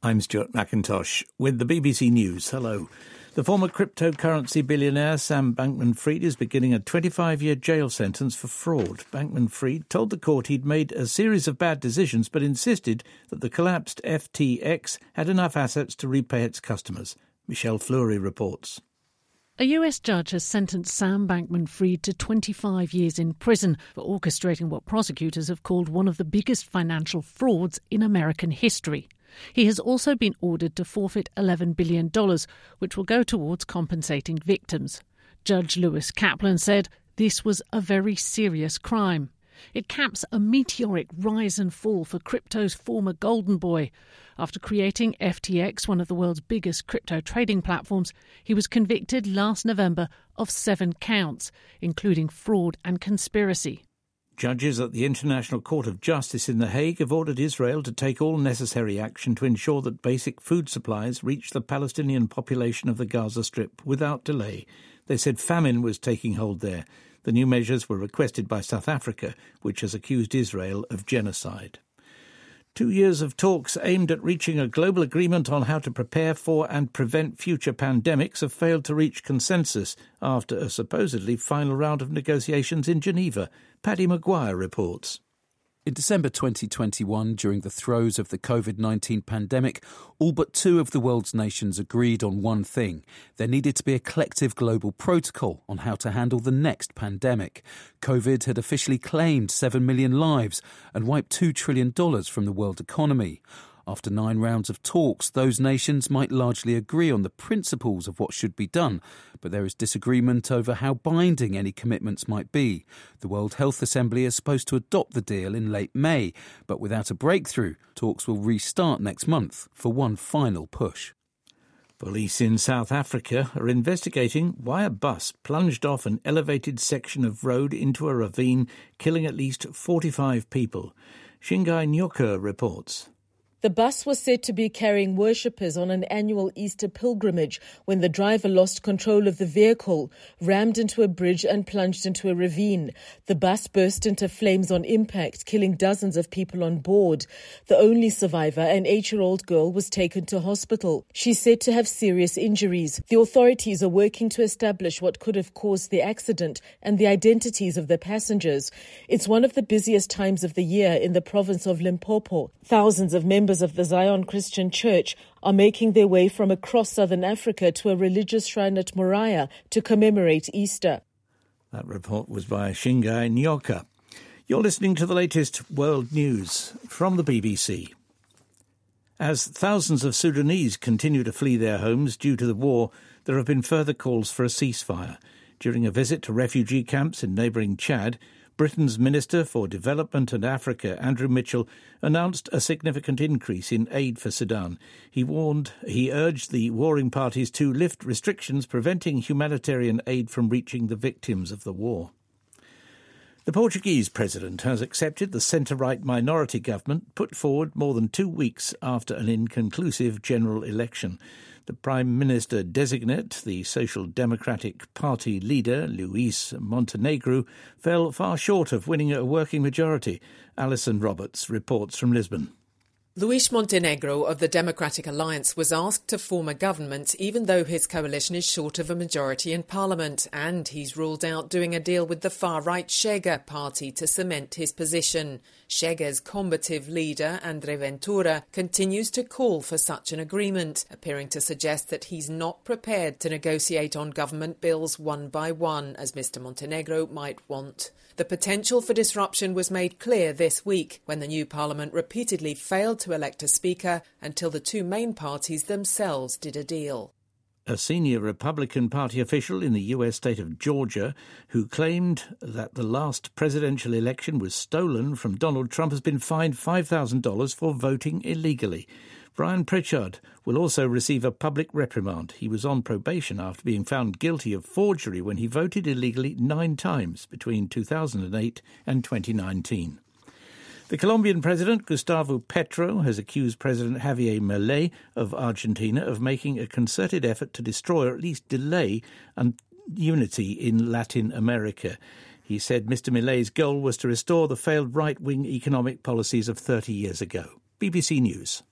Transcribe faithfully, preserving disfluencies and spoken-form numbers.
I'm Stuart McIntosh with the B B C News. Hello. The former cryptocurrency billionaire Sam Bankman-Fried is beginning a twenty-five-year jail sentence for fraud. Bankman-Fried told the court he'd made a series of bad decisions but insisted that the collapsed F T X had enough assets to repay its customers. Michelle Fleury reports. A U S judge has sentenced Sam Bankman-Fried to twenty-five years in prison for orchestrating what prosecutors have called one of the biggest financial frauds in American history. He has also been ordered to forfeit eleven billion dollars, which will go towards compensating victims. Judge Lewis Kaplan said this was a very serious crime. It caps a meteoric rise and fall for crypto's former golden boy. After creating F T X, one of the world's biggest crypto trading platforms, he was convicted last November of seven counts, including fraud and conspiracy. Judges at the International Court of Justice in The Hague have ordered Israel to take all necessary action to ensure that basic food supplies reach the Palestinian population of the Gaza Strip without delay. They said famine was taking hold there. The new measures were requested by South Africa, which has accused Israel of genocide. Two years of talks aimed at reaching a global agreement on how to prepare for and prevent future pandemics have failed to reach consensus after a supposedly final round of negotiations in Geneva. Paddy Maguire reports. In December twenty twenty-one, during the throes of the covid nineteen pandemic, all but two of the world's nations agreed on one thing. There needed to be a collective global protocol on how to handle the next pandemic. COVID had officially claimed seven million lives and wiped two trillion dollars from the world economy. After nine rounds of talks, those nations might largely agree on the principles of what should be done, but there is disagreement over how binding any commitments might be. The World Health Assembly is supposed to adopt the deal in late May, but without a breakthrough, talks will restart next month for one final push. Police in South Africa are investigating why a bus plunged off an elevated section of road into a ravine, killing at least forty-five people. Shingai Nyoka reports. The bus was said to be carrying worshippers on an annual Easter pilgrimage when the driver lost control of the vehicle, rammed into a bridge and plunged into a ravine. The bus burst into flames on impact, killing dozens of people on board. The only survivor, an eight-year-old girl, was taken to hospital. She's said to have serious injuries. The authorities are working to establish what could have caused the accident and the identities of the passengers. It's one of the busiest times of the year in the province of Limpopo. Thousands of members of the Zion Christian Church are making their way from across southern Africa to a religious shrine at Moriah to commemorate Easter. That report was by Shingai Nyoka. You're listening to the latest world news from the B B C. As thousands of Sudanese continue to flee their homes due to the war, there have been further calls for a ceasefire. During a visit to refugee camps in neighbouring Chad, Britain's Minister for Development and Africa, Andrew Mitchell, announced a significant increase in aid for Sudan. He warned, he urged the warring parties to lift restrictions preventing humanitarian aid from reaching the victims of the war. The Portuguese president has accepted the centre-right minority government put forward more than two weeks after an inconclusive general election. The Prime Minister-designate, the Social Democratic Party leader, Luís Montenegro, fell far short of winning a working majority. Alison Roberts reports from Lisbon. Luís Montenegro of the Democratic Alliance was asked to form a government even though his coalition is short of a majority in Parliament, and he's ruled out doing a deal with the far-right Chega party to cement his position. Chega's combative leader, André Ventura, continues to call for such an agreement, appearing to suggest that he's not prepared to negotiate on government bills one by one, as Mr Montenegro might want. The potential for disruption was made clear this week when the new parliament repeatedly failed to elect a speaker until the two main parties themselves did a deal. A senior Republican Party official in the U S state of Georgia who claimed that the last presidential election was stolen from Donald Trump has been fined five thousand dollars for voting illegally. Brian Pritchard will also receive a public reprimand. He was on probation after being found guilty of forgery when he voted illegally nine times between two thousand eight and twenty nineteen. The Colombian president, Gustavo Petro, has accused President Javier Milei of Argentina of making a concerted effort to destroy or at least delay unity in Latin America. He said Mister Milei's goal was to restore the failed right-wing economic policies of thirty years ago. B B C News.